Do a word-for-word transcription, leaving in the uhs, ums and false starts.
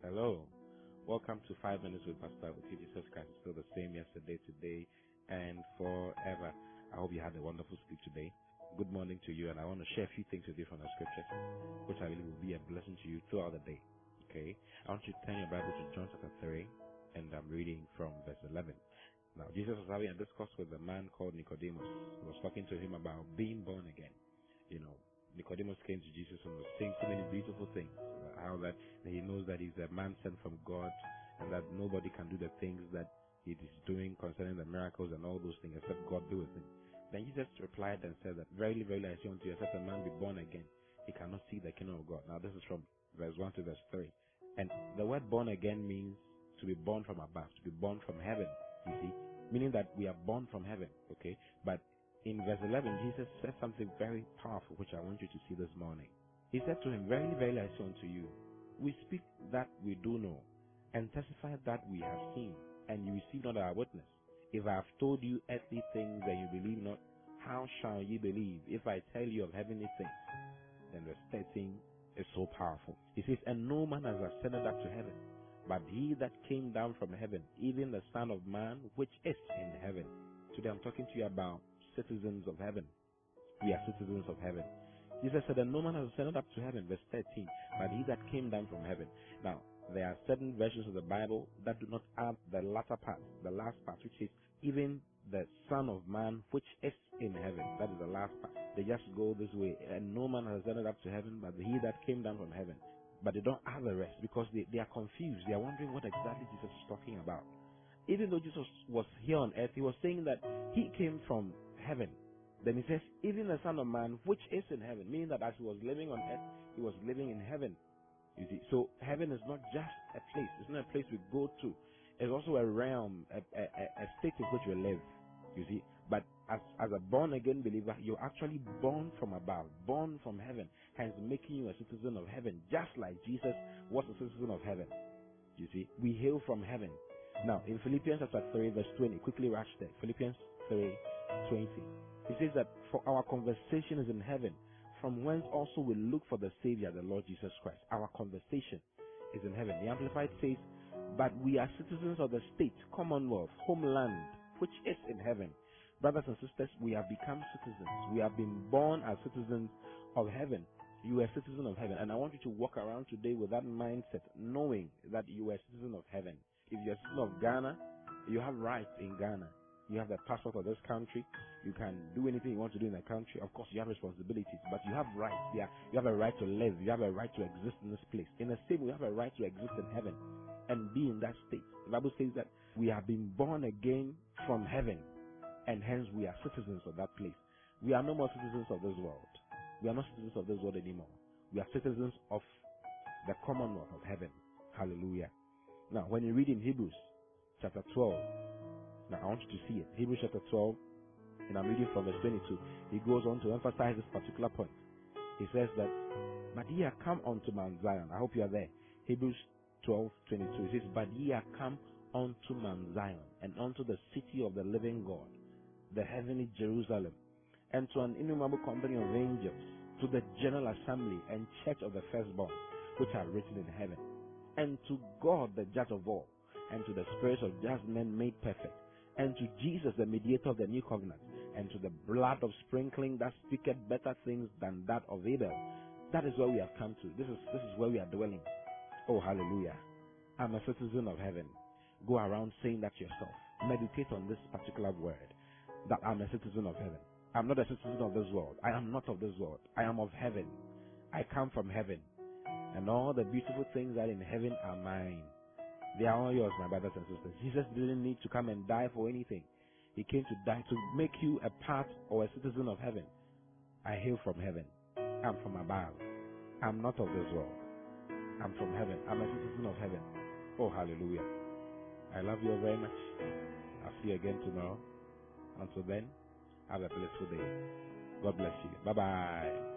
Hello. Welcome to Five Minutes with Pastor Uti. Jesus Christ is still the same yesterday, today, and forever. I hope you had a wonderful sleep today. Good morning to you, and I want to share a few things with you from the scriptures, which I believe will be a blessing to you throughout the day. Okay? I want you to turn your Bible to John chapter three, and I'm reading from verse eleven. Now, Jesus was having a discourse with a man called Nicodemus. He was talking to him about being born again. You know, Nicodemus came to Jesus and was saying so many beautiful things. How that he knows that he's a man sent from God, and that nobody can do the things that he is doing concerning the miracles and all those things except God do with him. Then Jesus replied and said that, Verily, verily, I say unto you, except a man be born again, he cannot see the kingdom of God. Now this is from verse one to verse three. And the word born again means to be born from above, to be born from heaven, you see, meaning that we are born from heaven, okay? But in verse eleven, Jesus said something very powerful, which I want you to see this morning. He said to him, Verily, verily, I say unto you, we speak that we do know, and testify that we have seen, and you receive not our witness. If I have told you earthly things and you believe not, how shall ye believe if I tell you of heavenly things? Then verse thirteen is so powerful. He says, And no man has ascended up to heaven, but he that came down from heaven, even the Son of Man, which is in heaven. Today I'm talking to you about citizens of heaven. We are citizens of heaven. Jesus said that no man has ascended up to heaven, verse thirteen, but he that came down from heaven. Now, there are certain versions of the Bible that do not add the latter part, the last part, which is even the Son of Man, which is in heaven. That is the last part. They just go this way, and no man has ascended up to heaven, but he that came down from heaven. But they don't add the rest because they, they are confused. They are wondering what exactly Jesus is talking about. Even though Jesus was here on earth, he was saying that he came from heaven. Then he says, even the Son of Man, which is in heaven, meaning that as he was living on earth, he was living in heaven. You see, so heaven is not just a place. It's not a place we go to. It's also a realm, a, a, a state in which we live. You see, but as as a born again believer, you're actually born from above, born from heaven, hence making you a citizen of heaven, just like Jesus was a citizen of heaven. You see, we hail from heaven. Now, in Philippians chapter three, verse twenty, quickly rush there. Philippians three, twenty. It says that for our conversation is in heaven, from whence also we look for the Savior, the Lord Jesus Christ. Our conversation is in heaven. The Amplified says, but we are citizens of the state, commonwealth, homeland, which is in heaven. Brothers and sisters, we have become citizens. We have been born as citizens of heaven. You are a citizen of heaven. And I want you to walk around today with that mindset, knowing that you are a citizen of heaven. If you're a citizen of Ghana, you have rights in Ghana. You have the passport of this country. You can do anything you want to do in the country. Of course, you have responsibilities, but you have rights. Yeah, you have a right to live. You have a right to exist in this place. In the same way, you have a right to exist in heaven and be in that state. The Bible says that we have been born again from heaven, and hence we are citizens of that place. We are no more citizens of this world. We are not citizens of this world anymore. We are citizens of the commonwealth of heaven. Hallelujah. Now, when you read in Hebrews chapter twelve, now I want you to see it. Hebrews chapter twelve, and I'm reading from verse twenty-two. He goes on to emphasize this particular point. He says that, but ye are come unto Mount Zion. I hope you are there. Hebrews twelve, twenty-two. It says, but ye are come unto Mount Zion, and unto the city of the living God, the heavenly Jerusalem, and to an innumerable company of angels, to the general assembly and church of the firstborn, which are written in heaven, and to God the judge of all, and to the spirits of just men made perfect, and to Jesus the mediator of the new covenant, and to the blood of sprinkling that speaketh better things than that of Abel. That is where we have come to. This is this is where we are dwelling. Oh, hallelujah. I'm a citizen of heaven. Go around saying that yourself. Meditate on this particular word, that I'm a citizen of heaven. I'm not a citizen of this world. I am not of this world. I am of heaven. I come from heaven. And all the beautiful things that are in heaven are mine. They are all yours, my brothers and sisters. Jesus didn't need to come and die for anything. He came to die to make you a part or a citizen of heaven. I hail from heaven. I'm from above. I'm not of this world. I'm from heaven. I'm a citizen of heaven. Oh, hallelujah. I love you all very much. I'll see you again tomorrow. Until then, have a blissful day. God bless you. Bye-bye.